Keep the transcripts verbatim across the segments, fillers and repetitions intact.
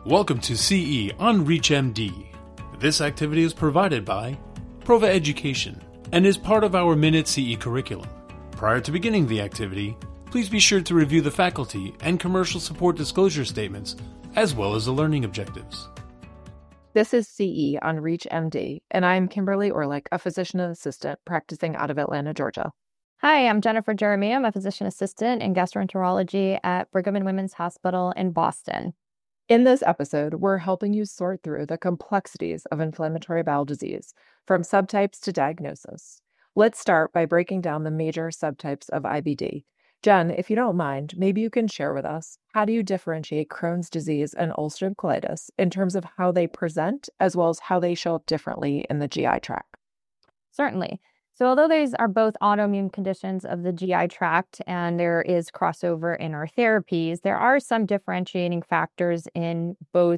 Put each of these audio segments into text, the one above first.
Welcome to C E on ReachMD. This activity is provided by Prova Education and is part of our Minute C E curriculum. Prior to beginning the activity, please be sure to review the faculty and commercial support disclosure statements, as well as the learning objectives. This is C E on ReachMD, and I'm Kimberly Orlick, a physician assistant practicing out of Atlanta, Georgia. Hi, I'm Jennifer Jeremy. I'm a physician assistant in gastroenterology at Brigham and Women's Hospital in Boston. In this episode, we're helping you sort through the complexities of inflammatory bowel disease, from subtypes to diagnosis. Let's start by breaking down the major subtypes of I B D. Jen, if you don't mind, maybe you can share with us, how do you differentiate Crohn's disease and ulcerative colitis in terms of how they present, as well as how they show up differently in the G I tract? Certainly. So although these are both autoimmune conditions of the G I tract and there is crossover in our therapies, there are some differentiating factors in both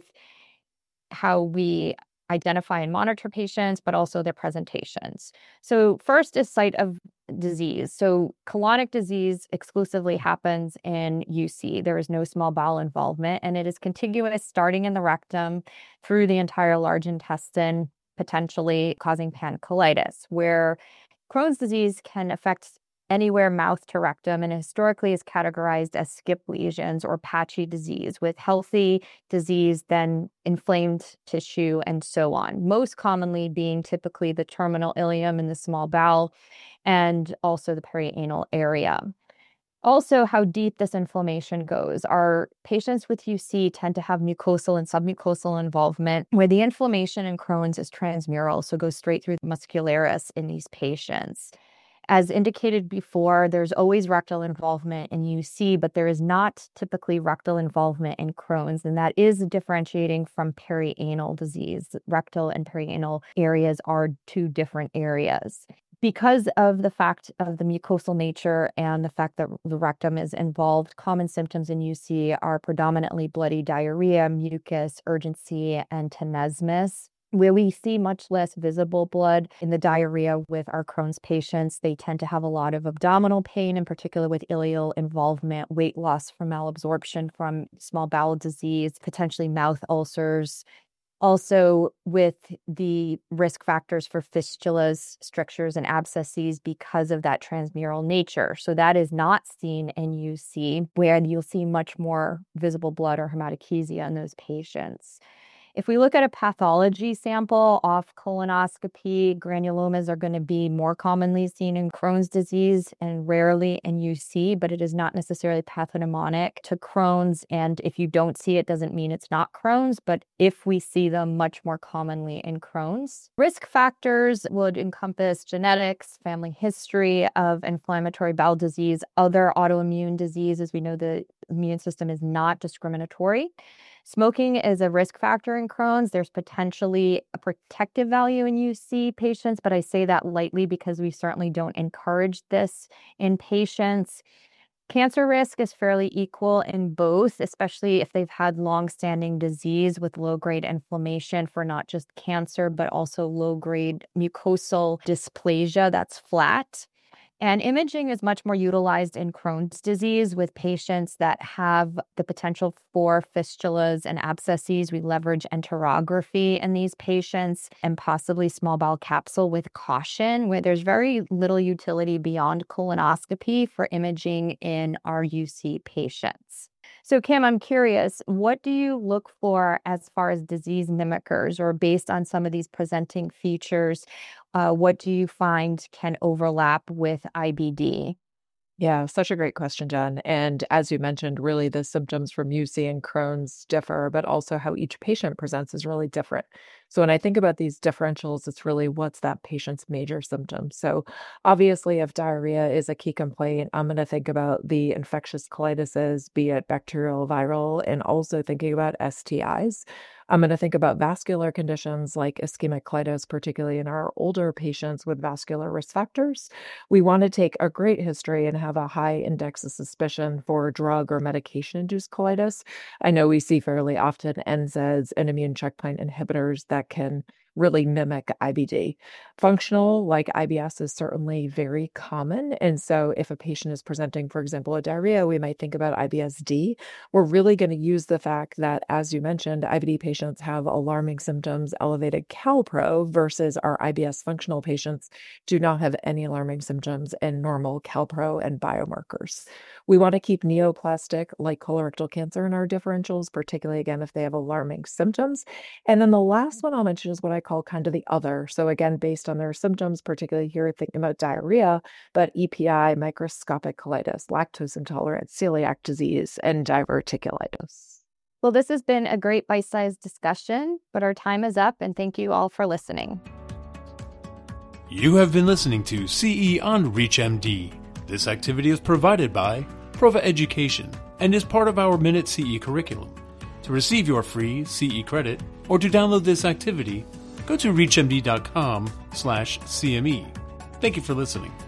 how we identify and monitor patients, but also their presentations. So first is site of disease. So colonic disease exclusively happens in U C. There is no small bowel involvement, and it is contiguous starting in the rectum through the entire large intestine, potentially causing pancolitis, where Crohn's disease can affect anywhere mouth to rectum and historically is categorized as skip lesions or patchy disease, with healthy disease, then inflamed tissue, and so on. Most commonly being typically the terminal ileum in the small bowel and also the perianal area. Also, how deep this inflammation goes. Our patients with U C tend to have mucosal and submucosal involvement, where the inflammation in Crohn's is transmural, so goes straight through the muscularis in these patients. As indicated before, there's always rectal involvement in U C, but there is not typically rectal involvement in Crohn's, and that is differentiating from perianal disease. Rectal and perianal areas are two different areas. Because of the fact of the mucosal nature and the fact that the rectum is involved, common symptoms in U C are predominantly bloody diarrhea, mucus, urgency, and tenesmus. Where we see much less visible blood in the diarrhea with our Crohn's patients, they tend to have a lot of abdominal pain, in particular with ileal involvement, weight loss from malabsorption from small bowel disease, potentially mouth ulcers. Also, with the risk factors for fistulas, strictures, and abscesses because of that transmural nature. So that is not seen in U C, where you'll see much more visible blood or hematochezia in those patients. If we look at a pathology sample off colonoscopy, granulomas are going to be more commonly seen in Crohn's disease and rarely in U C, but it is not necessarily pathognomonic to Crohn's. And if you don't see it, doesn't mean it's not Crohn's, but if we see them, much more commonly in Crohn's. Risk factors would encompass genetics, family history of inflammatory bowel disease, other autoimmune diseases. We know the immune system is not discriminatory. Smoking is a risk factor in Crohn's. There's potentially a protective value in U C patients, but I say that lightly because we certainly don't encourage this in patients. Cancer risk is fairly equal in both, especially if they've had long-standing disease with low-grade inflammation for not just cancer, but also low-grade mucosal dysplasia that's flat. And imaging is much more utilized in Crohn's disease with patients that have the potential for fistulas and abscesses. We leverage enterography in these patients and possibly small bowel capsule with caution, where there's very little utility beyond colonoscopy for imaging in our U C patients. So Kim, I'm curious, what do you look for as far as disease mimickers, or based on some of these presenting features, uh, what do you find can overlap with I B D? Yeah, such a great question, Jen. And as you mentioned, really the symptoms from U C and Crohn's differ, but also how each patient presents is really different. So when I think about these differentials, it's really what's that patient's major symptoms. So obviously, if diarrhea is a key complaint, I'm going to think about the infectious colitises, be it bacterial, viral, and also thinking about S T Is. I'm going to think about vascular conditions like ischemic colitis, particularly in our older patients with vascular risk factors. We want to take a great history and have a high index of suspicion for drug or medication-induced colitis. I know we see fairly often N SAIDs and immune checkpoint inhibitors that can really mimic I B D. Functional, like I B S, is certainly very common. And so if a patient is presenting, for example, a diarrhea, we might think about I B S D. We're really going to use the fact that, as you mentioned, I B D patients have alarming symptoms, elevated CalPro, versus our I B S functional patients do not have any alarming symptoms and normal CalPro and biomarkers. We want to keep neoplastic, like colorectal cancer, in our differentials, particularly, again, if they have alarming symptoms. And then the last one I'll mention is what I call kind of the other. So again, based on their symptoms, particularly here, thinking about diarrhea, but E P I, microscopic colitis, lactose intolerance, celiac disease, and diverticulitis. Well, this has been a great bite-sized discussion, but our time is up, and thank you all for listening. You have been listening to C E on ReachMD. This activity is provided by Prova Education and is part of our Minute C E curriculum. To receive your free C E credit or to download this activity, go to reachmd dot com slash C M E. Thank you for listening.